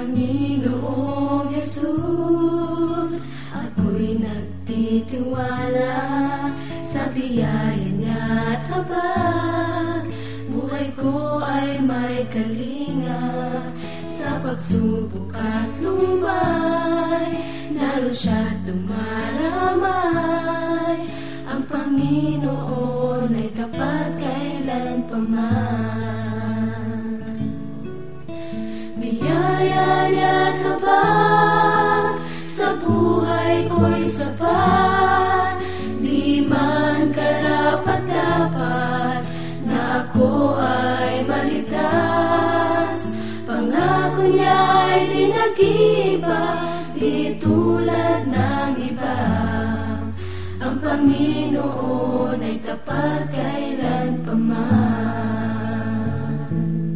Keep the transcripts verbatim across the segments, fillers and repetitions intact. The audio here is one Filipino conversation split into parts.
Panginoong Jesus, ako'y nagtitiwala sa biyaya niya't habag. Buhay ko ay may kalinga sa pagsubok at lumbay. Naroon siya't dumaramay. Ang Panginoon ay tapat kailanpaman. Biyaya niya't habag sa buhay ko'y sapat. Di man karapat-dapat na ako ay maligtas. Pangako niya'y di nag-iba, di tulad ng iba. Ang Panginoon ay tapat kailanpaman.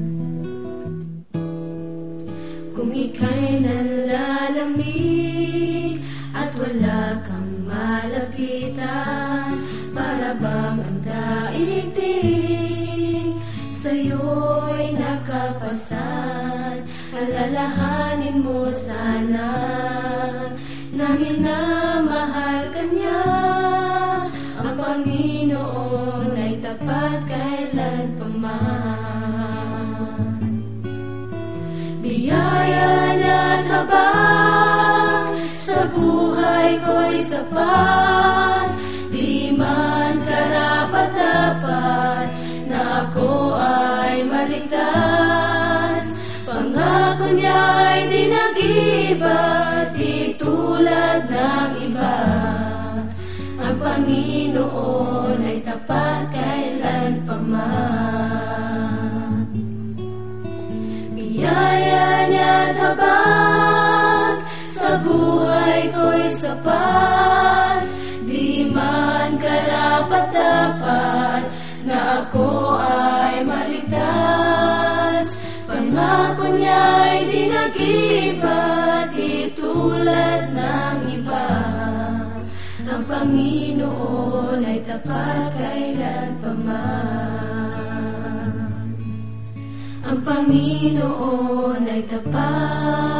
Kung ika'y nanlalamig at wala kang malapitan, para bang ang daigdig sa'yo'y nakapasan. Alalahanin mo sana na minamahal ka niya. Ang Panginoon ay tapat kailanpaman. Biyaya niya't habag sa buhay ko'y sapat. Di man karapat-dapat na ako ay maligtas. Pangako niya'y di nag-iba, di tulad ng iba. Ang Panginoon ay tapat kailanpaman. Biyaya niya't habag sa buhay ko'y sapat. Di man karapat-dapat na ako ay maligtas. Pangako niya'y di nag-iba, di tulad ng iba. Ang Panginoon ay tapat kailanpaman. Ang Panginoon ay tapat